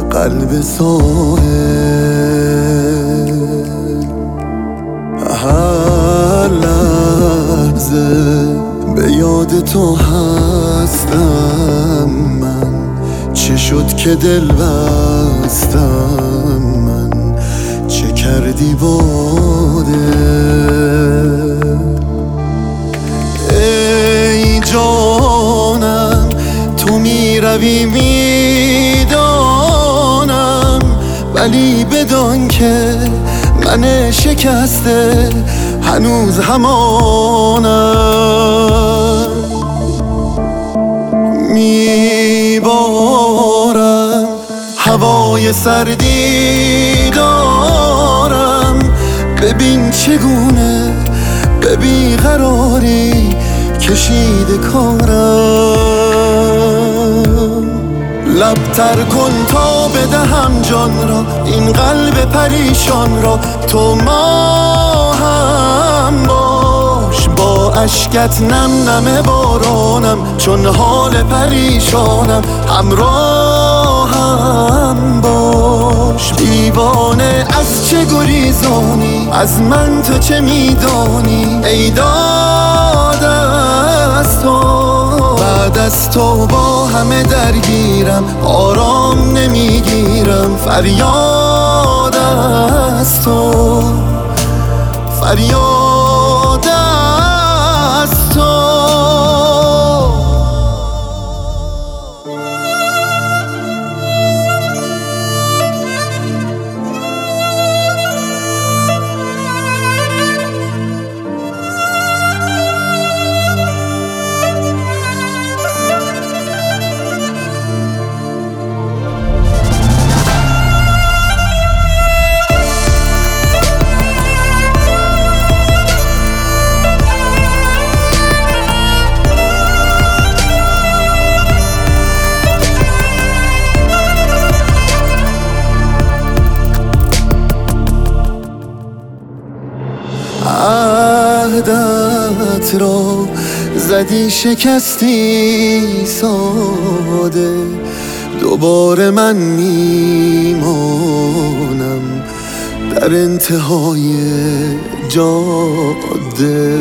قلب ساحل. هر لحظه به یاد تو هستم من، چه شد که دل بستم من، چه کردی باده. ای جانم تو میروی میدانم، ولی بدان که من شکسته هنوز همانم. میبارم هوای سردی دارم، ببین چگونه به بیقراری کشیده کارم. لبتر کن تا بدهم جان را، این قلب پریشان را، تو ما هم باش. با اشکت نم نم بارانم، چون حال پریشانم، همراهم باش. دیوانه از چه گریزانی، از من تو چه میدانی؟ ای داد از تو، بعد از تو با همه درگیرم، آرام نمیگیرم. فریاد از تو، فریاد از تو. عهدت را زدی شکستی ساده، دوباره من میمانم در انتهای جاده.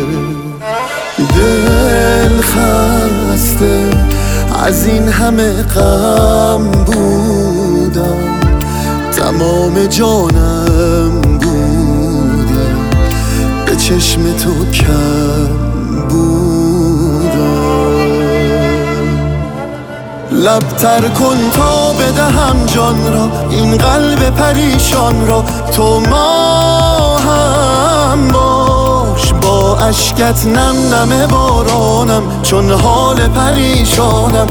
دل خسته از این همه غم بودم، تمام جانم چشم تو کم بودم. لبتر کن تا بدهم جان را، این قلب پریشان را، تو ما هم باش. با اشکت نم نم بارانم، چون حال پریشانم،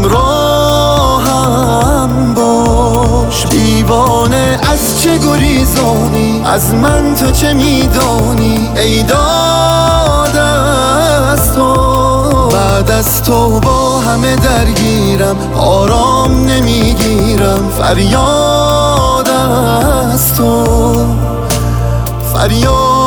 همراهم باش. دیوانه از چه گریزانی، از من تو چه میدانی؟ ای داد از تو، بعد از تو با همه درگیرم، آرام نمیگیرم. فریاد از تو، فریاد